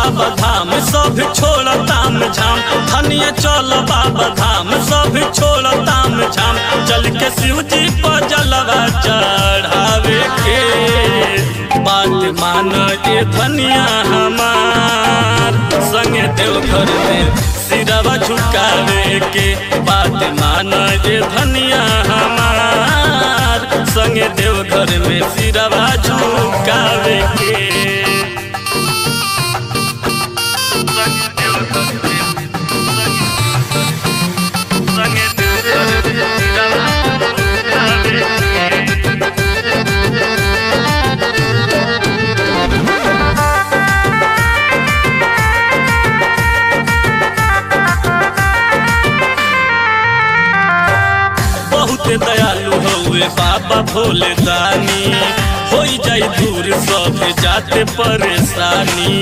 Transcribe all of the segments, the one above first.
बाबा धाम सब छोड़ ताम झाम, धनिया चल बाबा धाम सब छोड़ ताम झाम, चल के शिव जी पर जलवा चढ़ावे के। बात मान ये धनिया हमार, संगे देवघर में सिरवा झुकावे के। बात मान ये धनिया हमार, संगे देवघर में सिरवा झुकावे के। बहुत दयालु हउए बाबा भोले दानी, हो जाई दूर सब जाते परेशानी।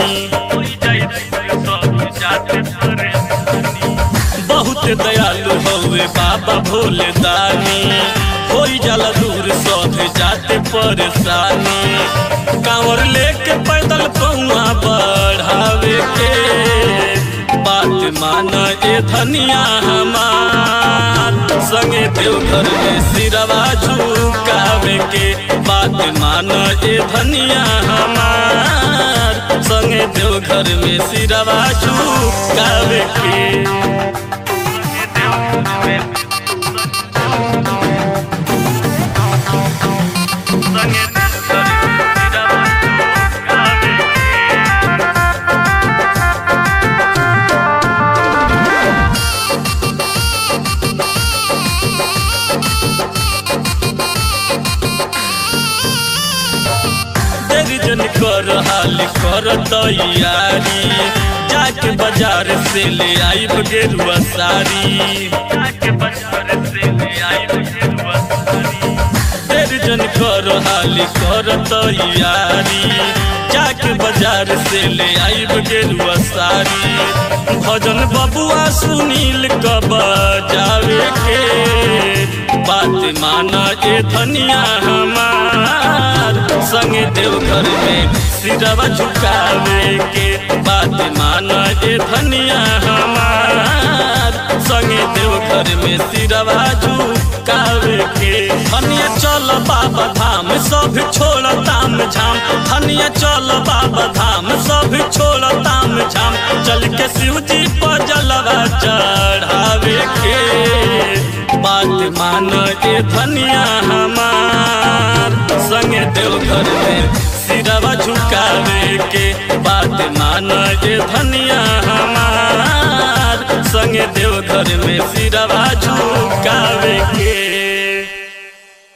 बहुत दयालु हउए बाबा भोले दानी, हो जाला दूर सब जाते परेशानी। कांवर लेके पैदल पौआ बढ़ावे के। बात मान ये धनिया हमार, संगे देवघर में सिरवा झुकावे के। बात मान ये धनिया हमार, संगे देवघर में सिरवा झुकावे के। जन कर हाल कर तैयारी, जाके बाजार से ले आई गेरुआ साड़ी। तेरे जन कर हाल कर तैयारी, जाके बाजार से ले आई गेरुआ साड़ी। भजन बबुआ सुनील कब जावे के। बात माना ये धनिया हमार, संगे देवघर में सिरवा झुकावे के। बात माना ये धनिया हमार, संगे देवघर में सिरवा झुकावे के। धनिया चल बाबा धाम सब छोड़ ताम झाम, धनिया चल बाबा धाम सब छोड़ ताम झाम, चल के शिव जी पर जलवा चढ़ावे के। बात मान ये धनिया हमार, संगे देवघर में सिरवा झुकावे के। बात मान ये धनिया हमार, संगे देवघर में सिरवा झुकावे के।